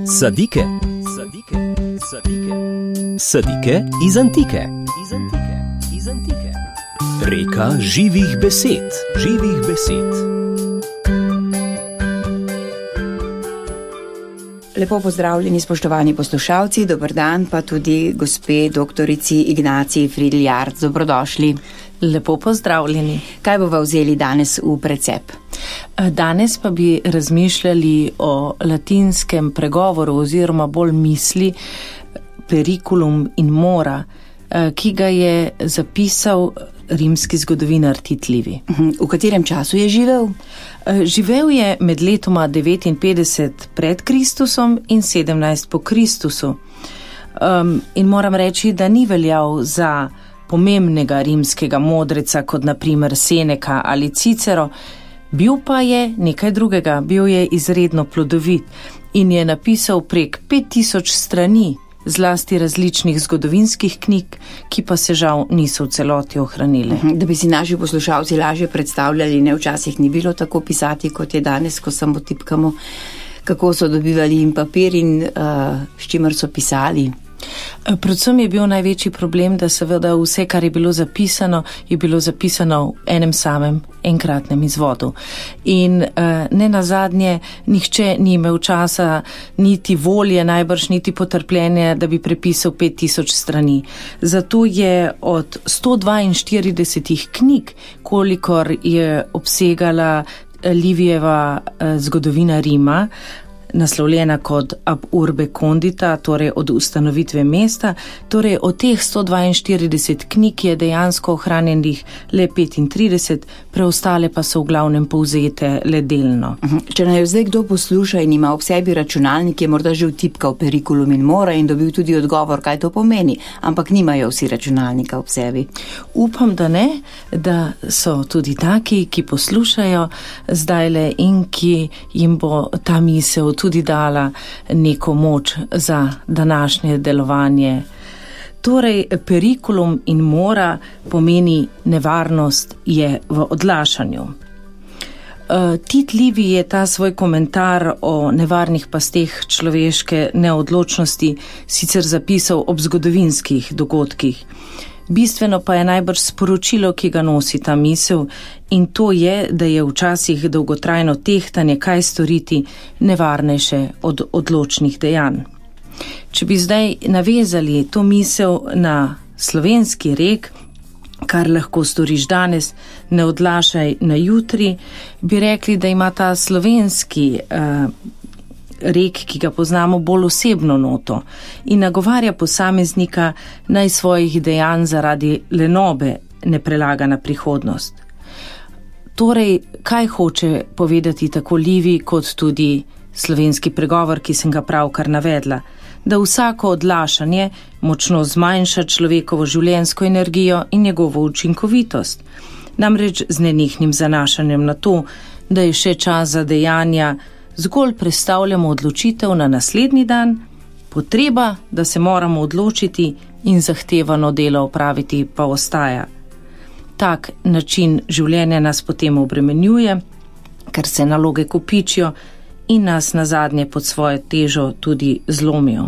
Sadike. Sadike iz antike. Reka živih besed. Lepo pozdravljeni, spoštovani poslušalci, dober dan pa tudi gospe doktorici Ignaciji Fridl-Jarc. Dobrodošli. Lepo pozdravljeni. Kaj bova vzeli danes v precep? Danes pa bi razmišljali o latinskem pregovoru oziroma bolj misli Periculum in Mora, ki ga je zapisal rimski zgodovinar Tit Livij. V katerem času je živel? Živel je med letoma 59 pred Kristusom in 17 po Kristusu. In moram reči, da ni veljal za pomembnega rimskega modreca, kot na primer Seneca ali Cicero. Bil pa je nekaj drugega, bil je izredno plodovit in je napisal prek 5000 strani, zlasti različnih zgodovinskih knjig, ki pa se žal niso v celoti ohranile. Da bi si naši poslušalci lažje predstavljali, ne, včasih ni bilo tako pisati, kot je danes, ko samo tipkamo, kako so dobivali in papir in s čimer so pisali. Predvsem je bil največji problem, da seveda vse, kar je bilo zapisano v enem samem enkratnem izvodu. In ne nazadnje, nihče ni imel časa, niti volje, najbrž niti potrpljenja, da bi prepisal 5000 strani. Zato je od 142 knjig, kolikor je obsegala Livijeva zgodovina Rima, naslovljena kot Ab urbe condita, torej od ustanovitve mesta, torej od teh 142 knjig je dejansko ohranjenih le 35, preostale pa so v glavnem povzete le delno. Če naj zdaj kdo posluša in ima ob sebi računalnik, je morda že vtipkal Periculum in Mora in dobil tudi odgovor, kaj to pomeni, ampak nimajo vsi računalnika ob sebi. Upam, da ne, da so tudi taki, ki poslušajo zdajle in ki jim bo ta misel tudi dala neko moč za današnje delovanje. Torej, Periculum in Mora pomeni nevarnost je v odlašanju. Tit Livij je ta svoj komentar o nevarnih pasteh človeške neodločnosti sicer zapisal ob zgodovinskih dogodkih. Bistveno pa je najbrž sporočilo, ki ga nosi ta misel, in to je, da je včasih dolgotrajno tehtanje, kaj storiti, nevarnejše od odločnih dejanj. Če bi zdaj navezali to misel na slovenski rek, kar lahko storiš danes, ne odlašaj na jutri, bi rekli, da ima ta slovenski rek, ki ga poznamo, bolj osebno noto in nagovarja posameznika naj svojih dejanj zaradi lenobe ne prelaga na prihodnost. Torej, kaj hoče povedati tako Livij kot tudi slovenski pregovor, ki sem ga pravkar navedla? Da vsako odlašanje močno zmanjša človekovo življenjsko energijo in njegovo učinkovitost. Namreč z nenehnim zanašanjem na to, da je še čas za dejanja, zgolj prestavljamo odločitev na naslednji dan, potreba, da se moramo odločiti in zahtevano delo opraviti pa ostaja. Tak način življenja nas potem obremenjuje, ker se naloge kopičijo in nas nazadnje pod svojo težo tudi zlomijo.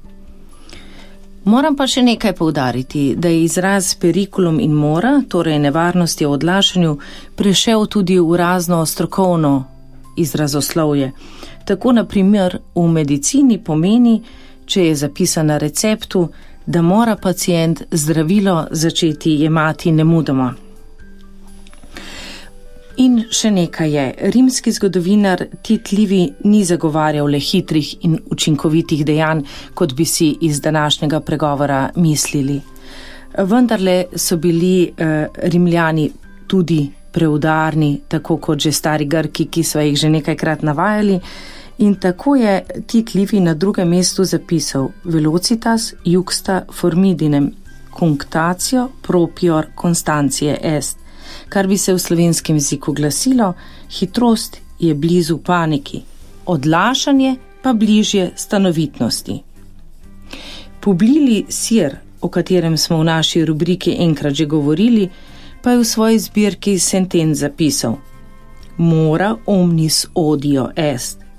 Moram pa še nekaj poudariti, da je izraz Periculum in Mora, torej nevarnosti o odlašanju, prešel tudi v razno strokovno izrazoslovje. Tako na primer v medicini pomeni, če je zapisano na receptu, da mora pacient zdravilo začeti jemati nemudoma. In še nekaj je, rimski zgodovinar Tit Livij ni zagovarjal le hitrih in učinkovitih dejanj, kot bi si iz današnjega pregovora mislili. Vendarle so bili Rimljani tudi preudarni, tako kot že stari Grki, ki so jih že nekajkrat navajali, in tako je Tit Livij na drugem mestu zapisal velocitas juxta formidinem cunctatio propior constantiae est, kar bi se v slovenskem jeziku glasilo: hitrost je blizu paniki, odlašanje pa bližje stanovitnosti. Publili Sir, o katerem smo v naši rubriki enkrat že govorili, pa je v svoji zbirki sentenc zapisal: Mora omnis odio est.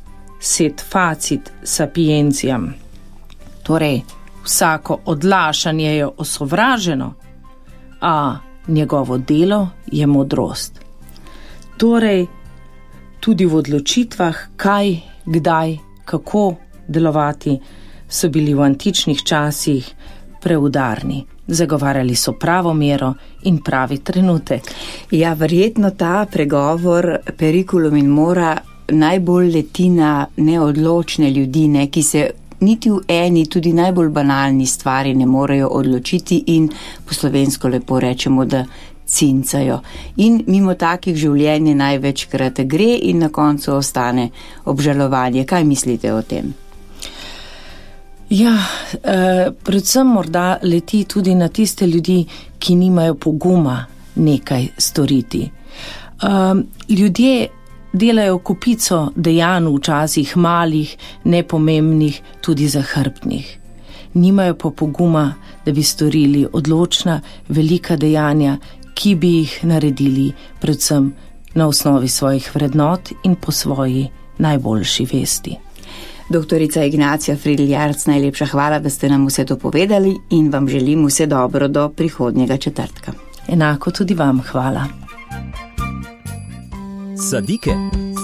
sed facit sapientiam. Torej, vsako odlašanje je osovraženo, a njegovo delo je modrost. Torej, tudi v odločitvah, kaj, kdaj, kako delovati, so bili v antičnih časih preudarni. Zagovarjali so pravo mero in pravi trenutek. Ja, verjetno ta pregovor periculum in mora najbolj leti na neodločne ljudi, ki se niti v eni, tudi najbolj banalni stvari ne morejo odločiti in po slovensko lepo rečemo, da cincajo. In mimo takih življenj največkrat gre in na koncu ostane obžalovanje. Kaj mislite o tem? Ja, predvsem morda leti tudi na tiste ljudi, ki nimajo poguma nekaj storiti. Ljudje delajo kopico dejanj, včasih malih, nepomembnih, tudi zahrbtnih. Nimajo pa poguma, da bi storili odločna, velika dejanja, ki bi jih naredili predvsem na osnovi svojih vrednot in po svoji najboljši vesti. Doktorica Ignacija Fridl-Jarc, najlepša hvala, da ste nam vse to povedali in vam želim vse dobro do prihodnjega četrtka. Enako tudi vam hvala. Sadike.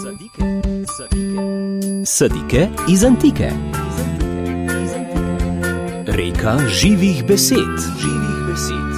Sadike iz antike. Reka živih besed.